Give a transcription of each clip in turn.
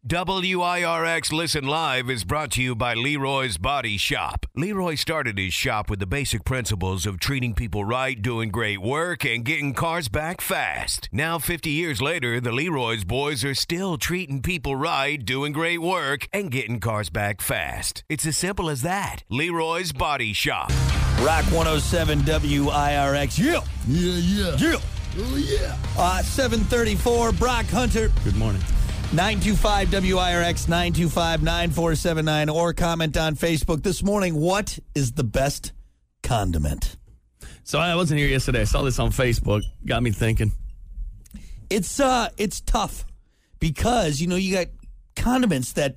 WIRX Listen Live is brought to you by Leroy's Body Shop. Leroy started his shop with the basic principles of treating people right, doing great work, and getting cars back fast. Now, 50 years later, the Leroy's boys are still treating people right, doing great work, and getting cars back fast. It's as simple as that. Leroy's Body Shop. Rock 107 WIRX. Yeah. Yeah. Oh, yeah. 734, Brock Hunter. Good morning. 925 WIRX, 925-9479, or comment on Facebook. This morning, what is the best condiment? So I wasn't here yesterday. I saw this on Facebook. Got me thinking. It's tough because, you got condiments that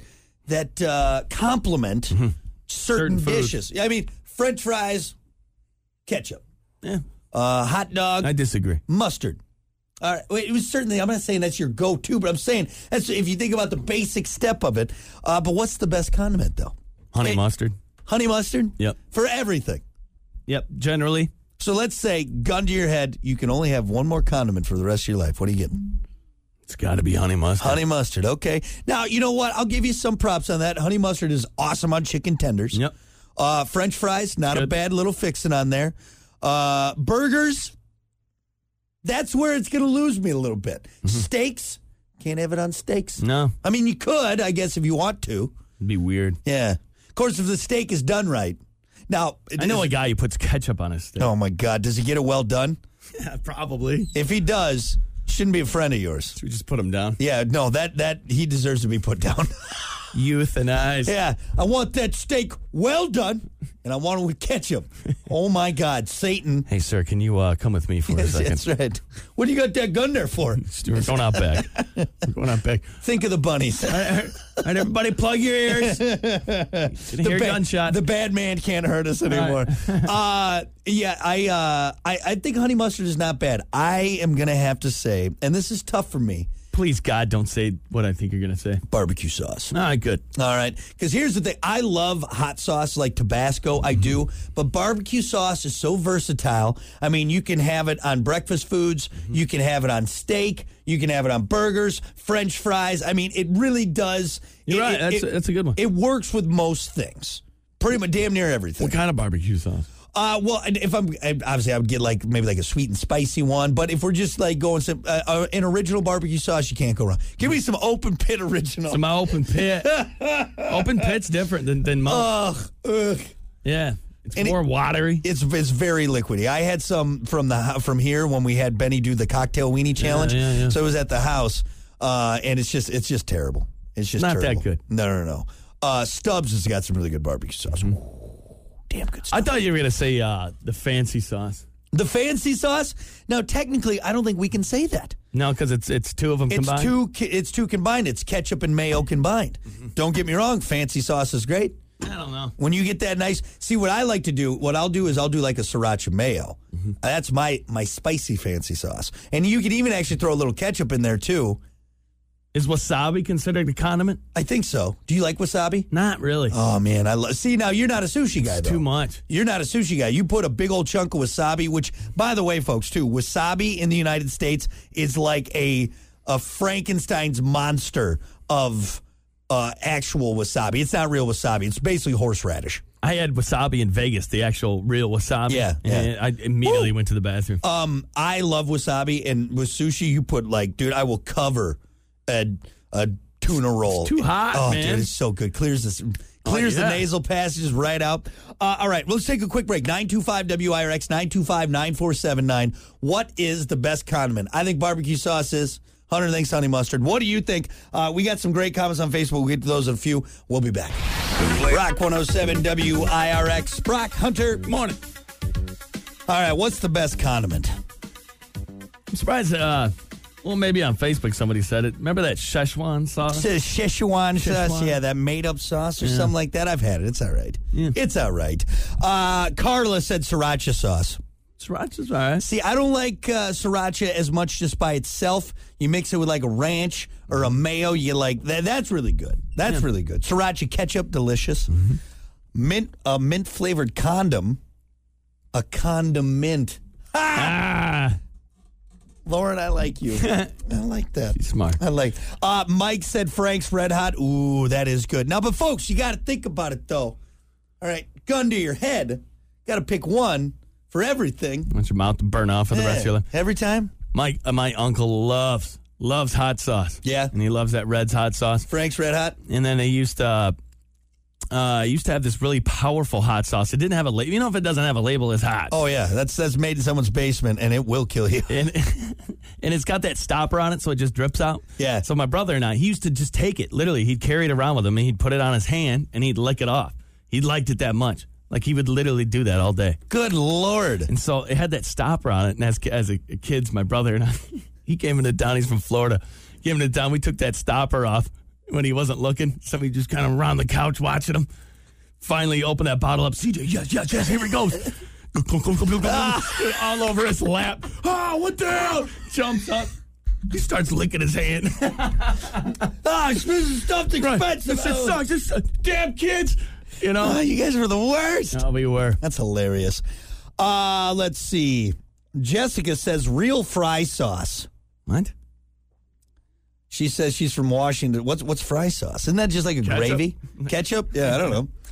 complement certain dishes. I mean, French fries, ketchup. Yeah. Hot dog. I disagree. Mustard. All right. It was certainly, I'm not saying that's your go-to, but I'm saying that's if you think about the basic step of it. But what's the best condiment, though? Honey mustard. Honey mustard? Yep. For everything. Yep, generally. So let's say, gun to your head, you can only have one more condiment for the rest of your life. What are you getting? It's got to be honey mustard. Honey mustard, okay. Now, you know what? I'll give you some props on that. Honey mustard is awesome on chicken tenders. Yep. French fries, not Good. a bad little fixin' on there. Burgers, that's where it's going to lose me a little bit. Steaks, can't have it on steaks. No. I mean, you could, I guess, if you want to. It'd be weird. Yeah. Of course, if the steak is done right. Now, I know a guy who puts ketchup on his steak. Oh, my God. Does he get it well done? Yeah, probably. If he does, shouldn't be a friend of yours. Should we just put him down? Yeah, no, that he deserves to be put down. Euthanized. Yeah, I want that steak well done, and I want it with ketchup. Oh, my God, Satan. Hey, sir, can you come with me for a second? That's right. What do you got that gun there for? We're going out back. We're going out back. Think of the bunnies. All right, everybody plug your ears. You can hear a gunshot. The bad man can't hurt us anymore. Yeah, I think honey mustard is not bad. I am going to have to say, and this is tough for me, Please, God, don't say what I think you're going to say. barbecue sauce. All right, good. All right, because here's the thing. I love hot sauce like Tabasco. I do. But barbecue sauce is so versatile. I mean, you can have it on breakfast foods. You can have it on steak. You can have it on burgers, French fries. I mean, it really does. You're right. That's a good one. It works with most things. Pretty much damn near everything. What kind of barbecue sauce? Well, if obviously I would get maybe a sweet and spicy one, but if we're just going some an original barbecue sauce, you can't go wrong. Give me some open pit original. Some open pit. Open pit's different than most. Ugh. Yeah, it's more watery. It's very liquidy. I had some from here when we had Benny do the cocktail weenie challenge. Yeah. So it was at the house, and it's just terrible. It's just not terrible. that good. No. Stubbs has got some really good barbecue sauce. Damn good stuff. I thought you were going to say the fancy sauce. The fancy sauce? Now, technically, I don't think we can say that. No, because it's two of them combined. It's two combined. It's ketchup and mayo combined. Don't get me wrong. Fancy sauce is great. I don't know. When you get that nice... See, what I like to do, I'll do like a sriracha mayo. That's my spicy fancy sauce. And you could even actually throw a little ketchup in there, too. Is wasabi considered a condiment? I think so. Do you like wasabi? Not really. Oh, man. See, now, you're not a sushi guy, though. Too much. You're not a sushi guy. You put a big old chunk of wasabi, which, by the way, folks, too, wasabi in the United States is like a Frankenstein's monster of actual wasabi. It's not real wasabi. It's basically horseradish. I had wasabi in Vegas, the actual real wasabi. Yeah. And I immediately went to the bathroom. I love wasabi, and with sushi, you put dude, I will cover a tuna roll. It's too hot, man. man. Dude, it's so good. Clears the nasal passages right out. All right, let's take a quick break. 925-WIRX, 925-9479. What is the best condiment? I think barbecue sauce is. Hunter thinks honey mustard. What do you think? We got some great comments on Facebook. We'll get to those in a few. We'll be back. Rock 107 WIRX. Brock Hunter. Morning. All right, what's the best condiment? I'm surprised, maybe on Facebook somebody said it. Remember that Szechuan sauce? Szechuan sauce, yeah, that made-up sauce or something like that. I've had it. It's all right. Yeah. It's all right. Carla said sriracha sauce. Sriracha's all right. See, I don't like sriracha as much just by itself. You mix it with like a ranch or a mayo. You like that. That's really good. That's really good. Sriracha ketchup, delicious. Mint flavored condom, a condiment. Lauren, I like you. I like that. She's smart. I like. Mike said Frank's Red Hot. Ooh, that is good. Now, but folks, you got to think about it though. All right, gun to your head. Got to pick one for everything. Want your mouth to burn off for the rest of your life. Every time. My uncle loves hot sauce. Yeah, and he loves that Red's hot sauce. Frank's Red Hot. And then they used to have this really powerful hot sauce. It didn't have a label. You know, if it doesn't have a label, it's hot. Oh yeah, that's made in someone's basement, and it will kill you. And it's got that stopper on it, so it just drips out. Yeah. So my brother and I, he used to just take it. Literally, he'd carry it around with him, and he'd put it on his hand, and he'd lick it off. He liked it that much. Like, he would literally do that all day. Good Lord. And so it had that stopper on it, and as a kids, my brother and I, he came into town. He's from Florida. Came into town. We took that stopper off when he wasn't looking. So we just kind of around the couch watching him. Finally opened that bottle up. CJ, yes, here he goes. All over his lap. Oh, what the hell? Jumps up. He starts licking his hand. This stuff's expensive. This damn kids. You know? Oh, you guys were the worst. Oh, we were. That's hilarious. Let's see. Jessica says real fry sauce. What? She says she's from Washington. What's fry sauce? Isn't that just like a gravy? Ketchup? Yeah, I don't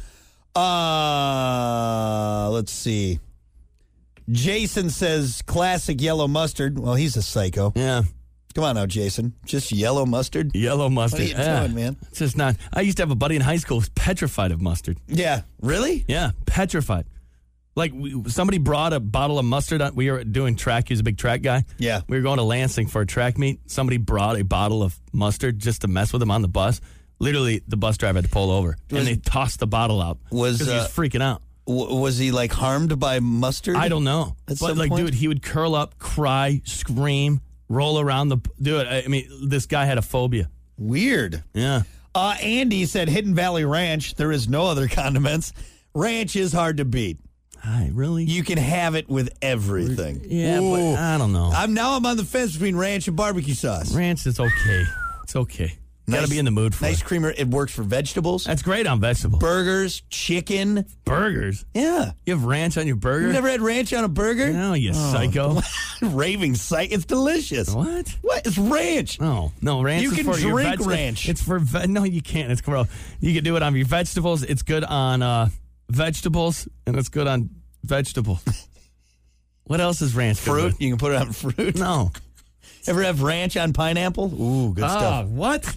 know. Let's see. Jason says classic yellow mustard. Well, he's a psycho. Yeah. Come on now, Jason. Just yellow mustard? Yellow mustard. What are you doing, man? It's just not. I used to have a buddy in high school who was petrified of mustard. Yeah. Really? Yeah, petrified. Like, somebody brought a bottle of mustard. We were doing track. He was a big track guy. Yeah. We were going to Lansing for a track meet. Somebody brought a bottle of mustard just to mess with him on the bus. Literally, the bus driver had to pull over. And they tossed the bottle out. Because he was freaking out. Was he, like, harmed by mustard? I don't know. But, like, dude, he would curl up, cry, scream, roll around the... Dude, I mean, this guy had a phobia. Weird. Yeah. Andy said Hidden Valley Ranch. There is no other condiments. Ranch is hard to beat. Really? You can have it with everything. Yeah, Ooh. but I don't know. I'm on the fence between ranch and barbecue sauce. Ranch is okay. It's okay. Got to be in the mood for nice it. creamer. It works for vegetables. That's great on vegetables. Burgers, chicken. Burgers? Yeah. You have ranch on your burger? You never had ranch on a burger? No, you psycho. Raving psych. It's delicious. What? What? It's ranch. No, ranch you is can for your drink vegetables. ranch. It's for... No, you can't. It's gross. You can do it on your vegetables. It's good on vegetables, and it's good on vegetables. What else is ranch? Fruit? You can put it on fruit? No. Ever have ranch on pineapple? Ooh, good stuff. What?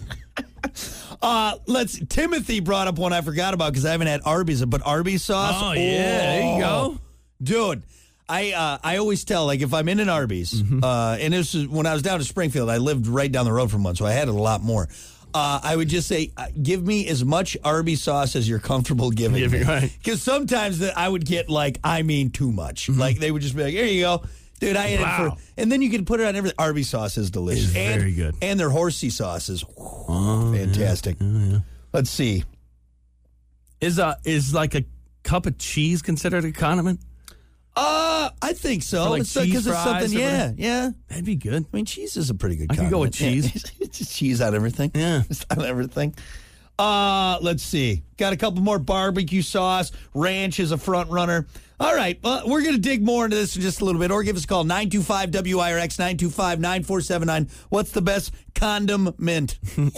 Timothy brought up one I forgot about because I haven't had Arby's, but Arby's sauce. Oh, yeah. There you go. Dude, I always tell, like, if I'm in an Arby's, and this is when I was down in Springfield, I lived right down the road from one, so I had it a lot more. I would just say, give me as much Arby's sauce as you're comfortable giving me. Right. Because sometimes I would get, like, too much. Like, they would just be like, here you go. Dude, I ate it for... And then you can put it on everything. Arby's sauce is delicious. It's very good. And their horsey sauce is fantastic. Yeah. Let's see. Is like a cup of cheese considered a condiment? I think so. For like it's cheese it's something, fries yeah. That'd be good. I mean, cheese is a pretty good I condiment. could go with cheese. Yeah. It's just cheese on everything. Yeah. Just on everything. Let's see. Got a couple more barbecue sauce. Ranch is a front runner. All right. Well, we're going to dig more into this in just a little bit. Or give us a call, 925-WIRX, 925-9479. What's the best condiment?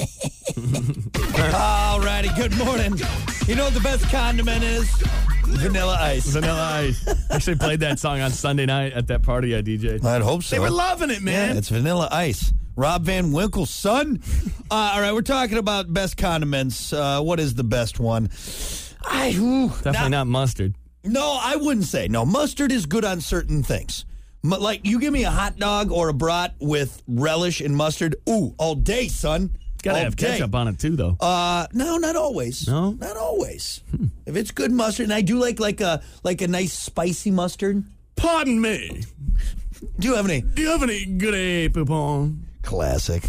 All righty. Good morning. You know what the best condiment is? Vanilla Ice. Vanilla Ice. Actually played that song on Sunday night at that party I DJ'd. I'd hope so. They were loving it, man. Yeah, it's Vanilla Ice. Rob Van Winkle's son. All right, we're talking about best condiments. What is the best one? Definitely not mustard. No, I wouldn't say. No, mustard is good on certain things. Like, you give me a hot dog or a brat with relish and mustard. Ooh, all day, son. It's got to have ketchup on it, too, though. No, not always. No? Not always. If it's good mustard, and I do like a nice spicy mustard. Pardon me. Do you have any good poupon? Classic.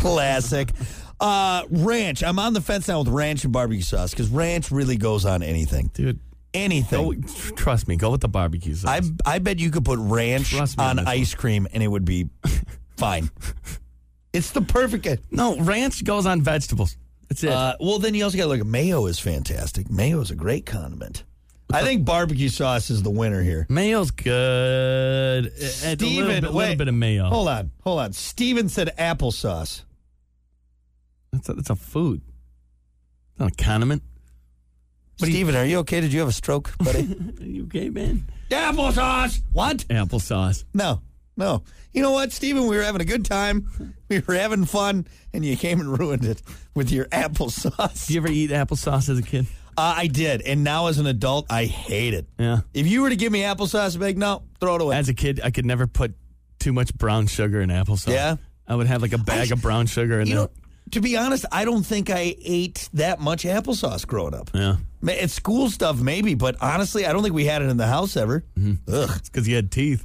Ranch. I'm on the fence now with ranch and barbecue sauce because ranch really goes on anything. Dude. Anything. Trust me. Go with the barbecue sauce. I bet you could put ranch on ice cream and it would be fine. It's the perfect... No, ranch goes on vegetables. That's it. Well, then you also got to look at mayo is fantastic. Mayo is a great condiment. I think barbecue sauce is the winner here. Mayo's good. Steven, a little bit of mayo. Hold on. Steven said applesauce. That's a food. It's not a condiment. Steven, are you okay? Did you have a stroke, buddy? Are you okay, man? Applesauce. What? Applesauce. No. You know what, Steven? We were having a good time. We were having fun, and you came and ruined it with your applesauce. Did you ever eat applesauce as a kid? I did, and now as an adult, I hate it. Yeah. If you were to give me applesauce, I'd be like, no, throw it away. As a kid, I could never put too much brown sugar in applesauce. Yeah? I would have like a bag of brown sugar in there. To be honest, I don't think I ate that much applesauce growing up. Yeah. At school stuff, maybe, but honestly, I don't think we had it in the house ever. Mm-hmm. Ugh. It's because you had teeth.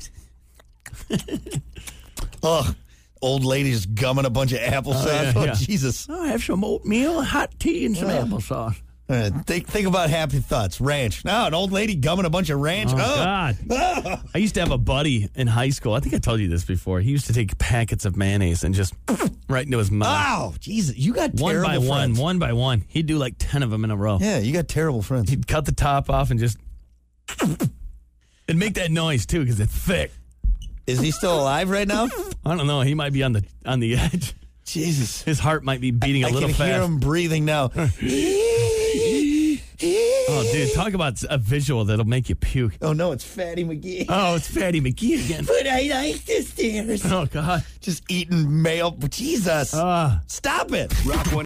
Ugh. Old lady just gumming a bunch of applesauce. Yeah. Jesus. I'll have some oatmeal, hot tea, and some applesauce. Think about happy thoughts. Ranch. No, an old lady gumming a bunch of ranch. Oh, God. I used to have a buddy in high school. I think I told you this before. He used to take packets of mayonnaise and just right into his mouth. Oh, Jesus. You got terrible friends. One by one. He'd do like 10 of them in a row. Yeah, you got terrible friends. He'd cut the top off and just... It'd make that noise, too, because it's thick. Is he still alive right now? I don't know. He might be on the edge. Jesus. His heart might be beating a little fast. I can hear him breathing now. Oh, dude, talk about a visual that'll make you puke. Oh, no, it's Fatty McGee. Oh, it's Fatty McGee again. But I like the stairs. Oh, God. Just eating mayo. Jesus. Stop it. Rock